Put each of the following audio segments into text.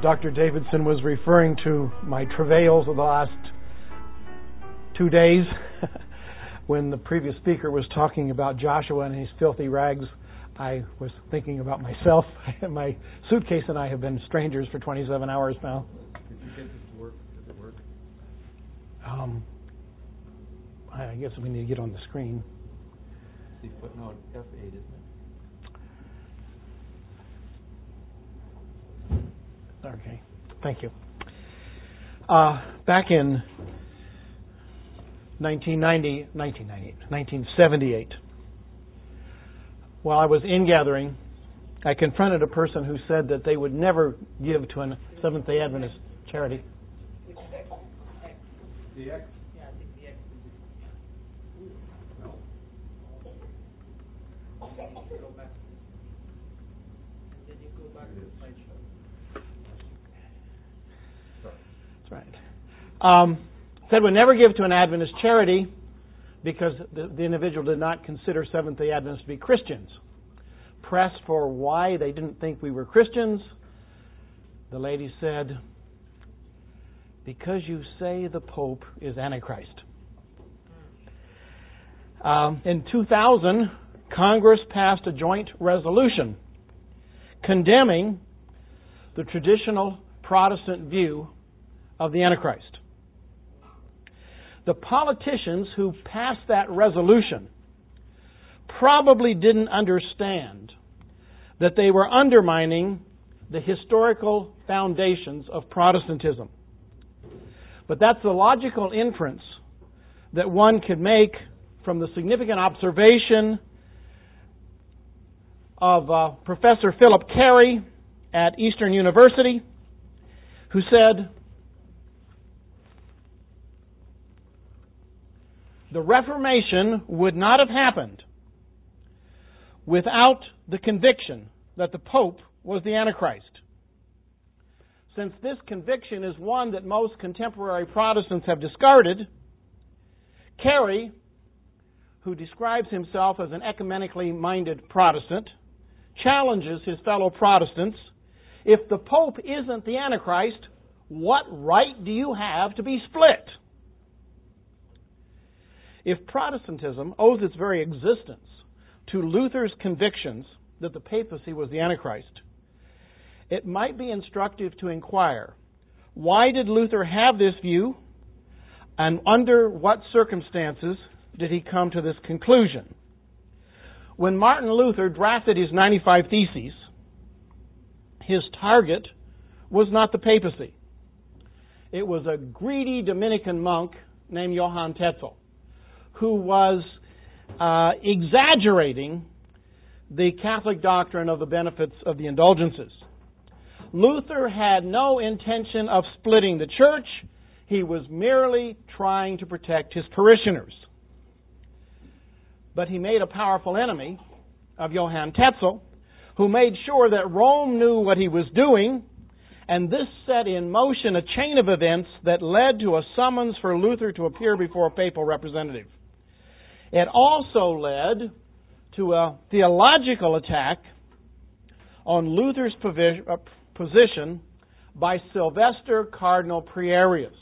Dr. Davidson was referring to my travails of the last 2 days when the previous speaker was talking about Joshua and his filthy rags. I was thinking about myself. My suitcase and I have been strangers for 27 hours now. Did you get this to work? Does it work? I guess we need to get on the screen. See footnote F8, isn't it? Okay, thank you. Back in 1978, while I was in gathering, I confronted a person who said that they would never give to a Seventh-day Adventist charity. The X? Yeah, I think the X is No. go back. And then you go back to the slideshow. That's right. Said would never give to an Adventist charity because the individual did not consider Seventh-day Adventists to be Christians. Pressed for why they didn't think we were Christians, the lady said, because you say the Pope is Antichrist. In 2000, Congress passed a joint resolution condemning the traditional Protestant view of the Antichrist. The politicians who passed that resolution probably didn't understand that they were undermining the historical foundations of Protestantism. But that's the logical inference that one could make from the significant observation of Professor Philip Carey at Eastern University, who said, the Reformation would not have happened without the conviction that the Pope was the Antichrist. Since this conviction is one that most contemporary Protestants have discarded, Carey, who describes himself as an ecumenically minded Protestant, challenges his fellow Protestants, if the Pope isn't the Antichrist, what right do you have to be split? If Protestantism owes its very existence to Luther's convictions that the papacy was the Antichrist, it might be instructive to inquire, why did Luther have this view, and under what circumstances did he come to this conclusion? When Martin Luther drafted his 95 Theses, his target was not the papacy. It was a greedy Dominican monk named Johann Tetzel, who was exaggerating the Catholic doctrine of the benefits of the indulgences. Luther had no intention of splitting the church. He was merely trying to protect his parishioners. But he made a powerful enemy of Johann Tetzel, who made sure that Rome knew what he was doing, and this set in motion a chain of events that led to a summons for Luther to appear before a papal representative. It also led to a theological attack on Luther's position by Sylvester Cardinal Prierius.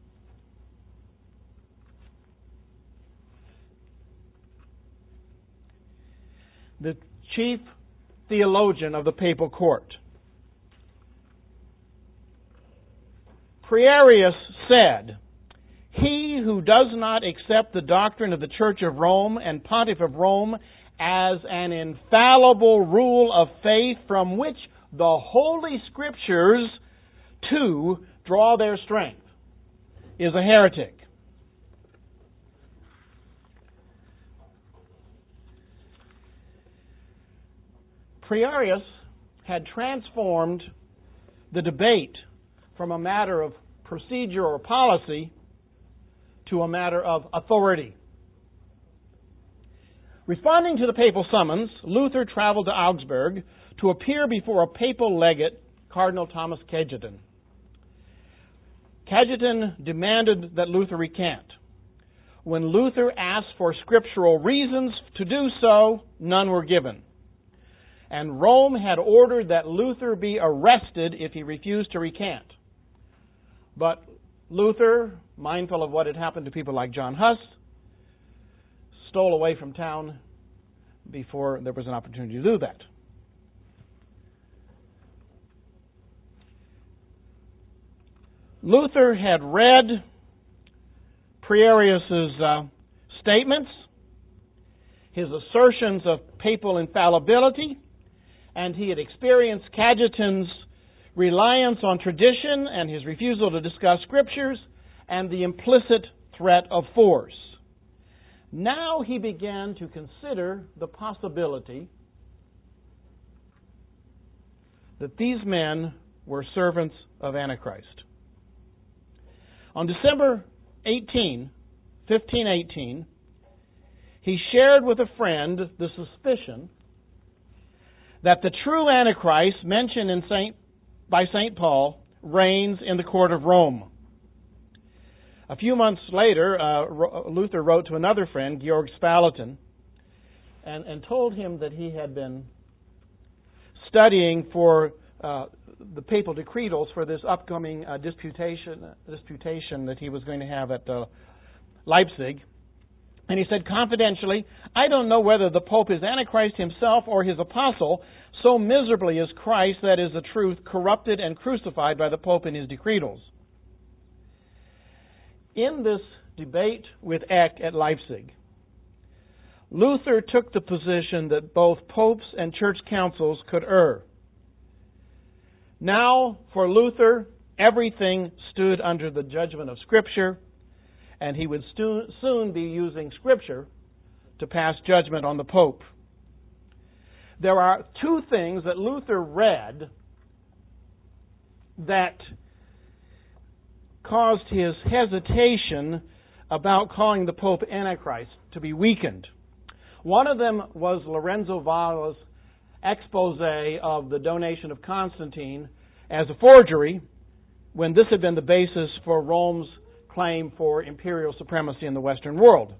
The chief theologian of the papal court. Prierius said, he who does not accept the doctrine of the Church of Rome and Pontiff of Rome as an infallible rule of faith from which the Holy Scriptures too draw their strength is a heretic. Prierius had transformed the debate from a matter of procedure or policy to a matter of authority. Responding to the papal summons, Luther traveled to Augsburg to appear before a papal legate, Cardinal Thomas Cajetan. Cajetan demanded that Luther recant. When Luther asked for scriptural reasons to do so, none were given. and Rome had ordered that Luther be arrested if he refused to recant. But Luther, mindful of what had happened to people like John Huss, stole away from town before there was an opportunity to do that. Luther had read Prierius's statements, his assertions of papal infallibility, and he had experienced Cajetan's reliance on tradition and his refusal to discuss scriptures and the implicit threat of force. Now he began to consider the possibility that these men were servants of Antichrist. On December 1518, he shared with a friend the suspicion that the true Antichrist mentioned by St. Paul reigns in the court of Rome. A few months later, Luther wrote to another friend, Georg Spalatin, and told him that he had been studying for the papal decretals for this upcoming disputation that he was going to have at Leipzig. And he said confidentially, "I don't know whether the Pope is Antichrist himself or his apostle. So miserably is Christ, that is the truth, corrupted and crucified by the Pope in his decretals." In this debate with Eck at Leipzig, Luther took the position that both popes and church councils could err. Now, for Luther, everything stood under the judgment of Scripture, and he would soon be using Scripture to pass judgment on the Pope. There are two things that Luther read that caused his hesitation about calling the Pope Antichrist to be weakened. One of them was Lorenzo Valla's expose of the donation of Constantine as a forgery, when this had been the basis for Rome's claim for imperial supremacy in the Western world.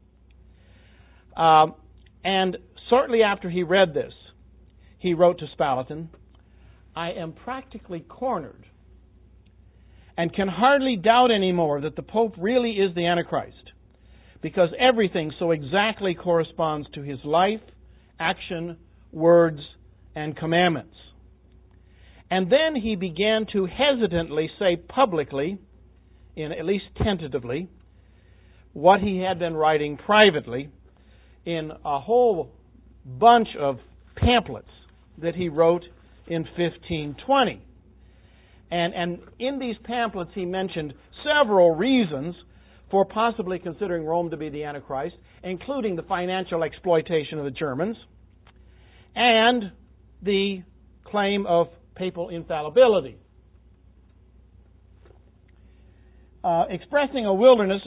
And shortly after he read this, he wrote to Spalatin, "I am practically cornered and can hardly doubt anymore that the Pope really is the Antichrist, because everything so exactly corresponds to his life, action, words, and commandments." And then he began to hesitantly say publicly, at least tentatively, what he had been writing privately in a whole bunch of pamphlets that he wrote in 1520. And in these pamphlets he mentioned several reasons for possibly considering Rome to be the Antichrist, including the financial exploitation of the Germans and the claim of papal infallibility. Expressing a willingness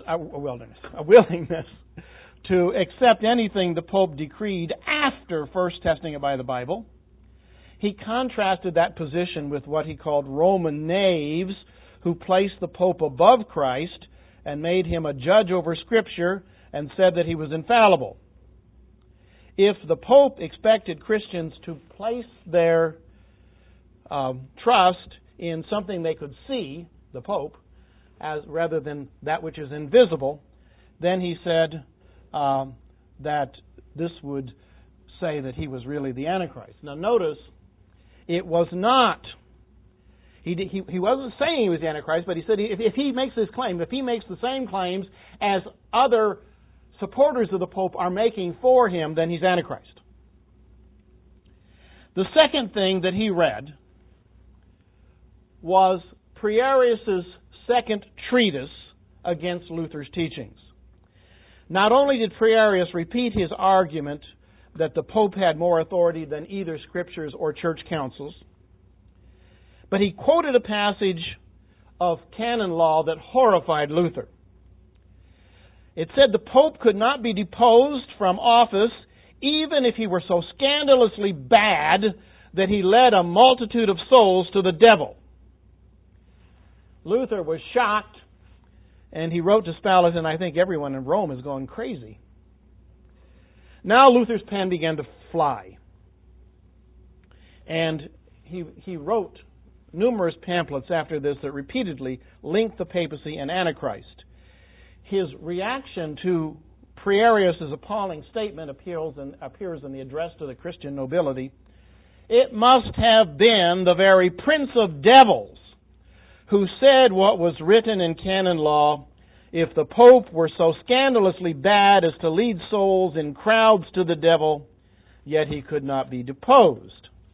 to accept anything the Pope decreed after first testing it by the Bible, he contrasted that position with what he called Roman knaves who placed the Pope above Christ and made him a judge over Scripture and said that he was infallible. If the Pope expected Christians to place their trust in something they could see, the Pope, as rather than that which is invisible, then he said that this would say that he was really the Antichrist. Now notice, it was not, he wasn't saying he was the Antichrist, but he said if he makes this claim, if he makes the same claims as other supporters of the Pope are making for him, then he's Antichrist. The second thing that he read was Prierius's second treatise against Luther's teachings. Not only did Prierius repeat his argument that the Pope had more authority than either scriptures or church councils, but he quoted a passage of canon law that horrified Luther. It said the Pope could not be deposed from office even if he were so scandalously bad that he led a multitude of souls to the devil. Luther was shocked, and he wrote to Spalatin, "I think everyone in Rome is going crazy." Now Luther's pen began to fly. And he wrote numerous pamphlets after this that repeatedly linked the papacy and Antichrist. His reaction to Prierius' appalling statement appears in the address to the Christian nobility. It must have been the very prince of devils who said what was written in canon law, if the Pope were so scandalously bad as to lead souls in crowds to the devil, yet he could not be deposed.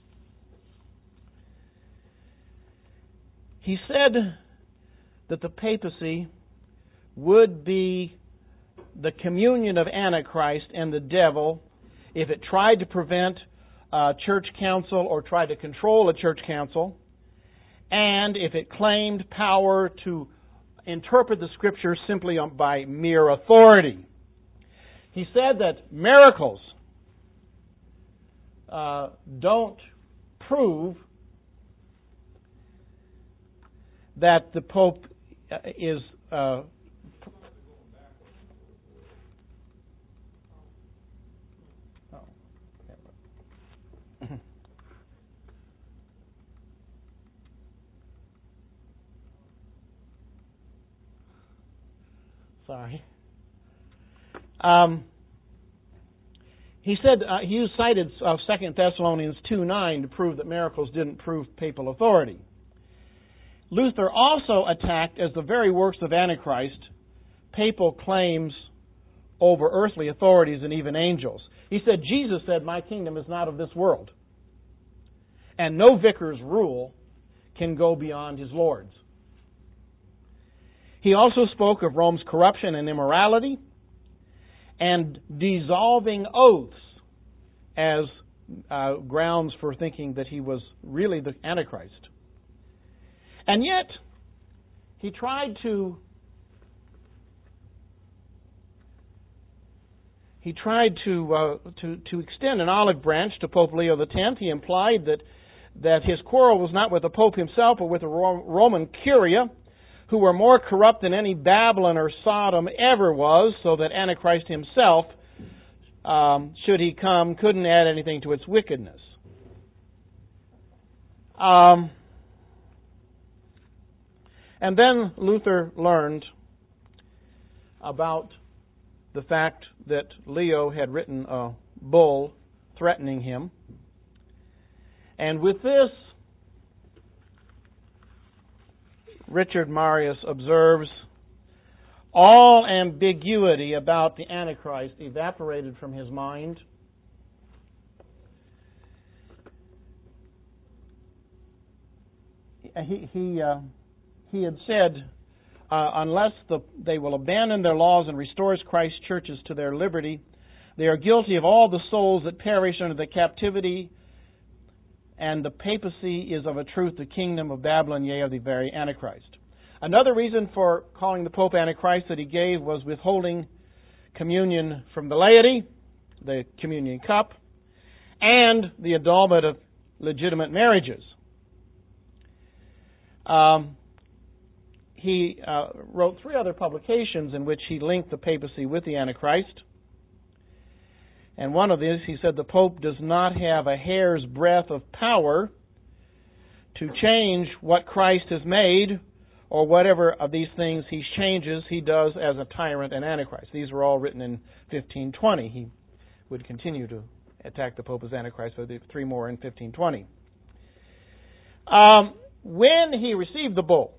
He said that the papacy would be the communion of Antichrist and the devil if it tried to prevent a church council or tried to control a church council, and if it claimed power to interpret the Scriptures simply by mere authority. He said that miracles don't prove that the Pope is sorry. He said he cited 2 Thessalonians 2:9 to prove that miracles didn't prove papal authority. Luther also attacked as the very works of Antichrist papal claims over earthly authorities and even angels. He said, Jesus said, "My kingdom is not of this world." And no vicar's rule can go beyond his Lord's. He also spoke of Rome's corruption and immorality and dissolving oaths as grounds for thinking that he was really the Antichrist. And yet, he tried to extend an olive branch to Pope Leo X. He implied that his quarrel was not with the Pope himself, but with the Roman Curia, who were more corrupt than any Babylon or Sodom ever was, so that Antichrist himself, should he come, couldn't add anything to its wickedness. And then Luther learned about the fact that Leo had written a bull threatening him. And with this, Richard Marius observes, all ambiguity about the Antichrist evaporated from his mind. He had said, unless they will abandon their laws and restores Christ's churches to their liberty, they are guilty of all the souls that perish under the captivity, and the papacy is of a truth the kingdom of Babylon, yea, of the very Antichrist. Another reason for calling the Pope Antichrist that he gave was withholding communion from the laity, the communion cup, and the annulment of legitimate marriages. He wrote 3 other publications in which he linked the papacy with the Antichrist. And one of these, he said, the Pope does not have a hair's breadth of power to change what Christ has made, or whatever of these things he changes, he does as a tyrant and Antichrist. These were all written in 1520. He would continue to attack the Pope as Antichrist for the 3 more in 1520. When he received the bull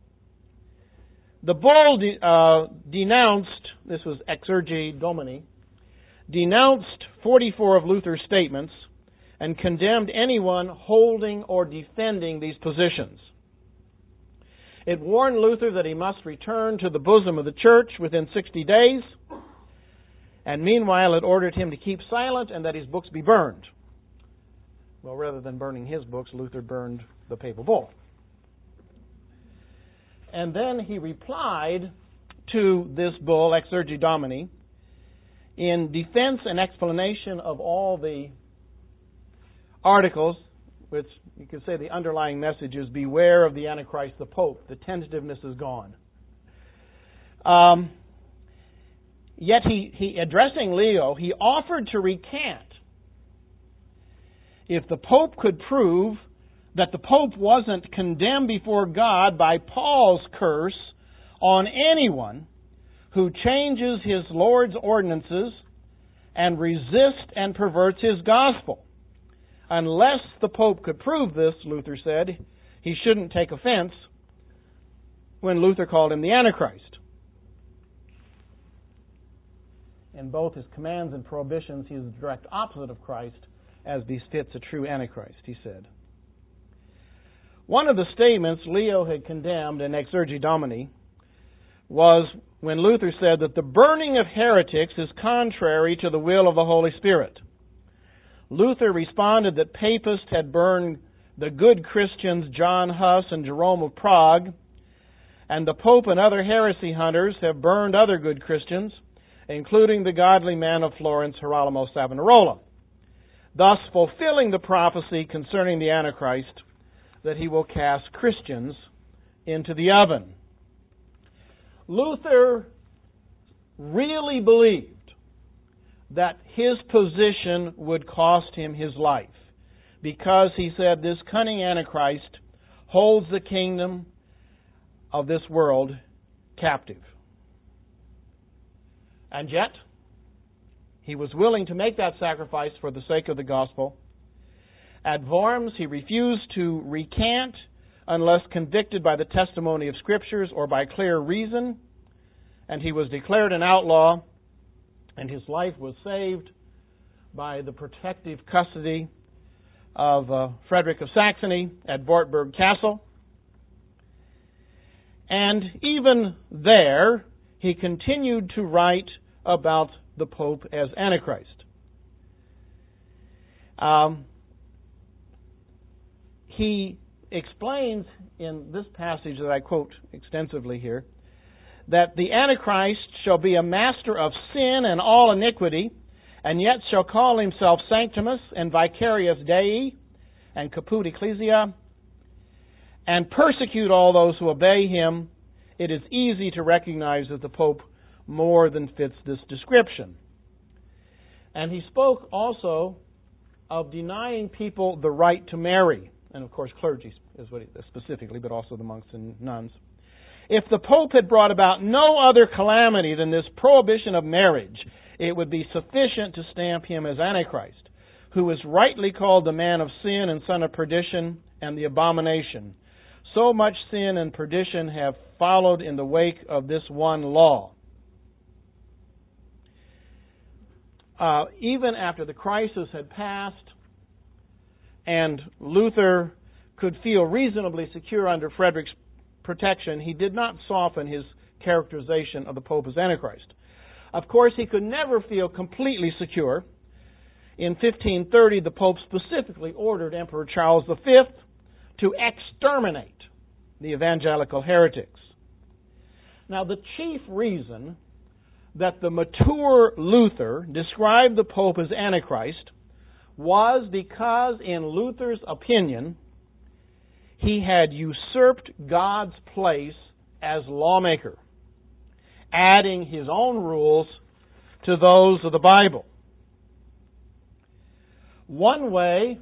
denounced, this was Exsurgi Domini, denounced 44 of Luther's statements and condemned anyone holding or defending these positions. It warned Luther that he must return to the bosom of the church within 60 days, and meanwhile it ordered him to keep silent and that his books be burned. Well, rather than burning his books, Luther burned the papal bull. And then he replied to this bull, Exsurgi Domini, in defense and explanation of all the articles, which you could say the underlying message is, beware of the Antichrist, the Pope. The tentativeness is gone. Yet he addressing Leo, he offered to recant if the Pope could prove that the Pope wasn't condemned before God by Paul's curse on anyone who changes his Lord's ordinances and resists and perverts his gospel. Unless the Pope could prove this, Luther said, he shouldn't take offense when Luther called him the Antichrist. In both his commands and prohibitions, he is the direct opposite of Christ, as befits a true Antichrist, he said. One of the statements Leo had condemned in Exsurgi Domini was when Luther said that the burning of heretics is contrary to the will of the Holy Spirit. Luther responded that papists had burned the good Christians John Huss and Jerome of Prague, and the Pope and other heresy hunters have burned other good Christians, including the godly man of Florence, Girolamo Savonarola, thus fulfilling the prophecy concerning the Antichrist that he will cast Christians into the oven. Luther really believed that his position would cost him his life, because he said this cunning Antichrist holds the kingdom of this world captive. And yet, he was willing to make that sacrifice for the sake of the gospel. At Worms, he refused to recant unless convicted by the testimony of Scriptures or by clear reason, and he was declared an outlaw, and his life was saved by the protective custody of Frederick of Saxony at Wartburg Castle. And even there, he continued to write about the Pope as Antichrist. He explains in this passage that I quote extensively here, that the Antichrist shall be a master of sin and all iniquity, and yet shall call himself Sanctimus and Vicarius Dei and Caput Ecclesia, and persecute all those who obey him. It is easy to recognize that the Pope more than fits this description. And he spoke also of denying people the right to marry, and of course clergy is what he, specifically, but also the monks and nuns. If the Pope had brought about no other calamity than this prohibition of marriage, it would be sufficient to stamp him as Antichrist, who is rightly called the man of sin and son of perdition and the abomination. So much sin and perdition have followed in the wake of this one law. Even after the crisis had passed and Luther could feel reasonably secure under Frederick's protection, he did not soften his characterization of the Pope as Antichrist. Of course, he could never feel completely secure. In 1530, the Pope specifically ordered Emperor Charles V to exterminate the evangelical heretics. Now, the chief reason that the mature Luther described the Pope as Antichrist was because, in Luther's opinion, he had usurped God's place as lawmaker, adding his own rules to those of the Bible. One way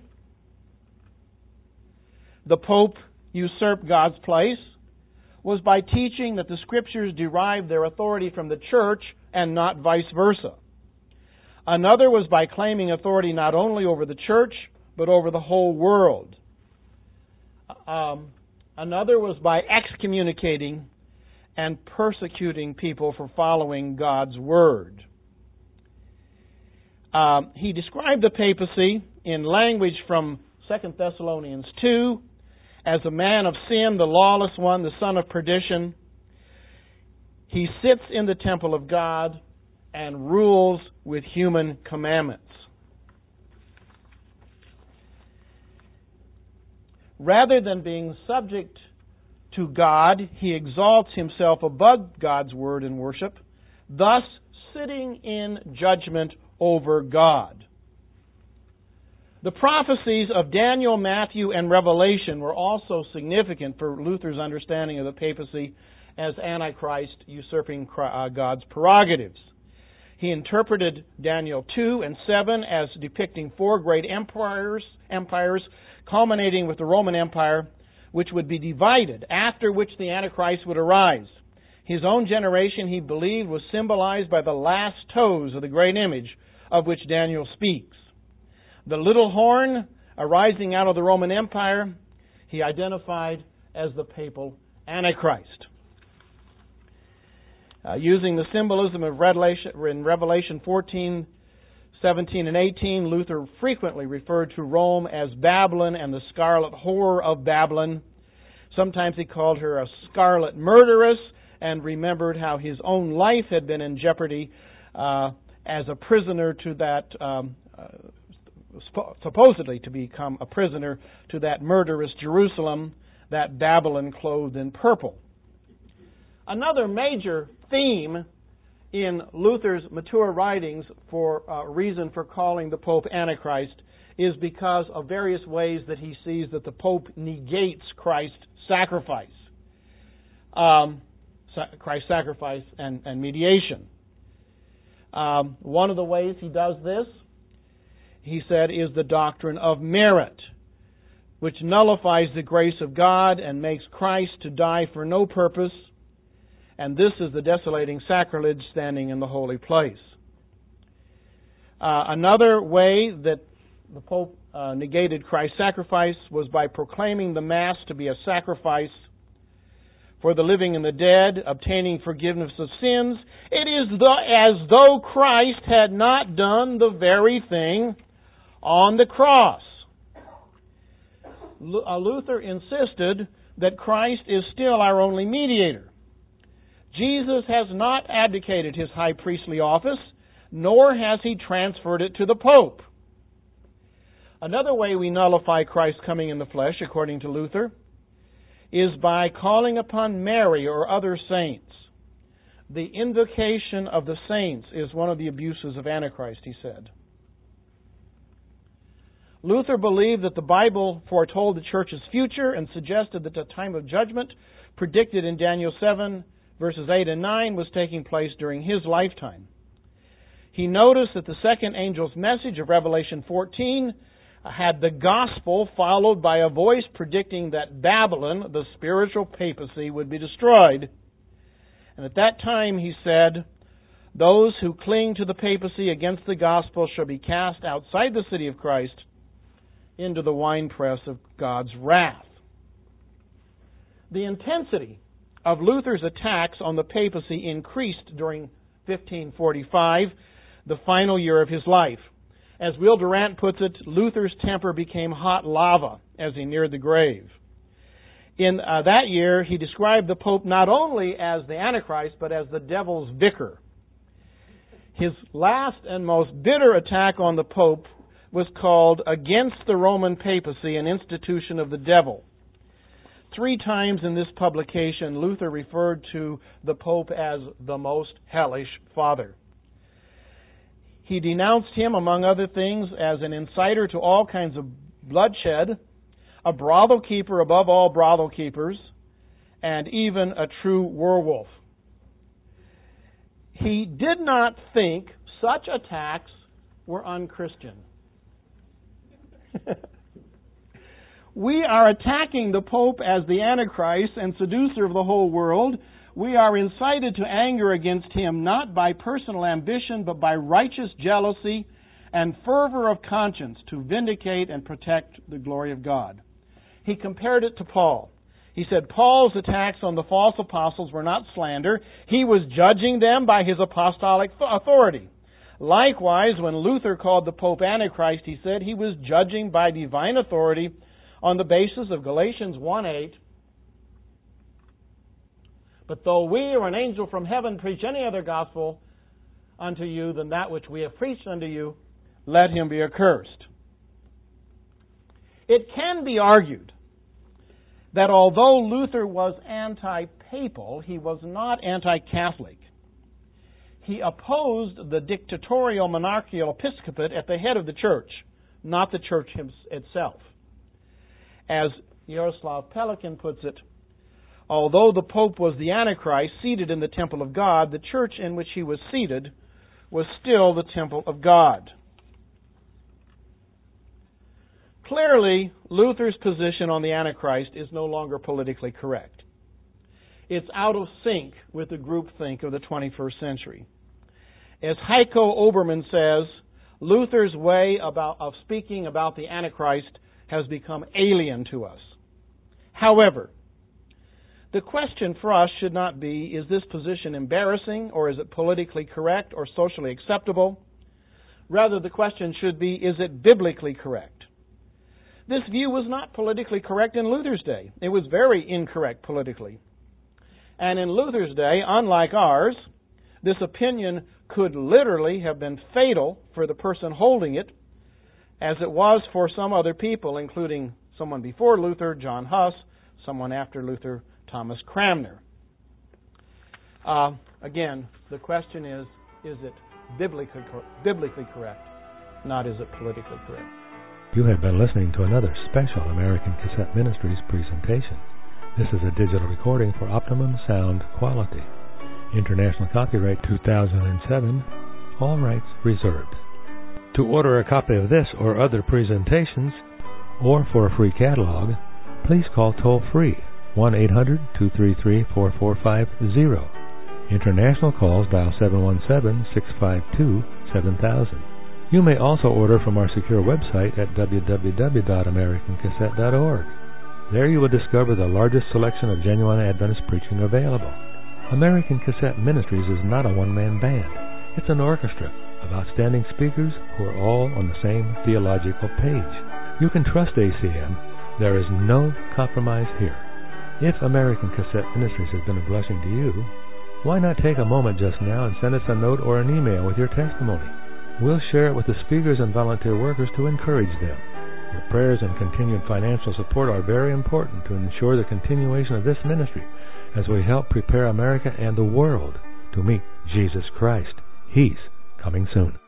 the Pope usurped God's place was by teaching that the Scriptures derive their authority from the Church and not vice versa. Another was by claiming authority not only over the Church, but over the whole world. Another was by excommunicating and persecuting people for following God's Word. He described the papacy in language from 2 Thessalonians 2 as a man of sin, the lawless one, the son of perdition. He sits in the temple of God and rules with human commandments. Rather than being subject to God, he exalts himself above God's word and worship, thus sitting in judgment over God. The prophecies of Daniel, Matthew, and Revelation were also significant for Luther's understanding of the papacy as Antichrist usurping God's prerogatives. He interpreted Daniel 2 and 7 as depicting four great empires culminating with the Roman Empire, which would be divided, after which the Antichrist would arise. His own generation, he believed, was symbolized by the last toes of the great image of which Daniel speaks. The little horn arising out of the Roman Empire, he identified as the papal Antichrist. Using the symbolism of Revelation 14, 17, and 18, Luther frequently referred to Rome as Babylon and the scarlet horror of Babylon. Sometimes he called her a scarlet murderess, and remembered how his own life had been in jeopardy as a prisoner to that, supposedly to become a prisoner to that murderous Jerusalem, that Babylon clothed in purple. Another major theme in Luther's mature writings for reason for calling the Pope Antichrist is because of various ways that he sees that the Pope negates Christ's sacrifice. Christ's sacrifice and mediation. One of the ways he does this, he said, is the doctrine of merit, which nullifies the grace of God and makes Christ to die for no purpose, and this is the desolating sacrilege standing in the holy place. Another way that the Pope negated Christ's sacrifice was by proclaiming the Mass to be a sacrifice for the living and the dead, obtaining forgiveness of sins. It is as though Christ had not done the very thing on the cross. Luther insisted that Christ is still our only mediator. Jesus has not abdicated his high priestly office, nor has he transferred it to the Pope. Another way we nullify Christ's coming in the flesh, according to Luther, is by calling upon Mary or other saints. The invocation of the saints is one of the abuses of Antichrist, he said. Luther believed that the Bible foretold the church's future and suggested that the time of judgment predicted in Daniel 7, verses 8 and 9 was taking place during his lifetime. He noticed that the second angel's message of Revelation 14 had the gospel followed by a voice predicting that Babylon, the spiritual papacy, would be destroyed. And at that time, he said, those who cling to the papacy against the gospel shall be cast outside the city of Christ into the winepress of God's wrath. The intensity of Luther's attacks on the papacy increased during 1545, the final year of his life. As Will Durant puts it, Luther's temper became hot lava as he neared the grave. In that year, he described the Pope not only as the Antichrist, but as the devil's vicar. His last and most bitter attack on the Pope was called Against the Roman Papacy, an Institution of the Devil. 3 times in this publication, Luther referred to the Pope as the most hellish father. He denounced him, among other things, as an inciter to all kinds of bloodshed, a brothel keeper above all brothel keepers, and even a true werewolf. He did not think such attacks were unchristian. We are attacking the Pope as the Antichrist and seducer of the whole world. We are incited to anger against him not by personal ambition, but by righteous jealousy and fervor of conscience to vindicate and protect the glory of God. He compared it to Paul. He said Paul's attacks on the false apostles were not slander. He was judging them by his apostolic authority. Likewise, when Luther called the Pope Antichrist, he said he was judging by divine authority on the basis of Galatians 1:8. But though we or an angel from heaven preach any other gospel unto you than that which we have preached unto you, let him be accursed. It can be argued that although Luther was anti-papal, he was not anti-Catholic. He opposed the dictatorial monarchical episcopate at the head of the church, not the church itself. As Jaroslav Pelikan puts it, although the Pope was the Antichrist seated in the temple of God, the church in which he was seated was still the temple of God. Clearly, Luther's position on the Antichrist is no longer politically correct. It's out of sync with the groupthink of the 21st century. As Heiko Oberman says, Luther's way of speaking about the Antichrist has become alien to us. However, the question for us should not be, is this position embarrassing, or is it politically correct or socially acceptable? Rather, the question should be, is it biblically correct? This view was not politically correct in Luther's day. It was very incorrect politically. And in Luther's day, unlike ours, this opinion could literally have been fatal for the person holding it, as it was for some other people, including someone before Luther, John Huss, someone after Luther, Thomas Cranmer. Again, the question is it biblically correct, not is it politically correct? You have been listening to another special American Cassette Ministries presentation. This is a digital recording for optimum sound quality. International copyright 2007, all rights reserved. To order a copy of this or other presentations, or for a free catalog, please call toll-free 1-800-233-4450. International calls dial 717-652-7000. You may also order from our secure website at www.americancassette.org. There you will discover the largest selection of genuine Adventist preaching available. American Cassette Ministries is not a one-man band. It's an orchestra of outstanding speakers who are all on the same theological page. You can trust ACM. There is no compromise here. If American Cassette Ministries has been a blessing to you, why not take a moment just now and send us a note or an email with your testimony? We'll share it with the speakers and volunteer workers to encourage them. Your prayers and continued financial support are very important to ensure the continuation of this ministry as we help prepare America and the world to meet Jesus Christ. He's coming soon.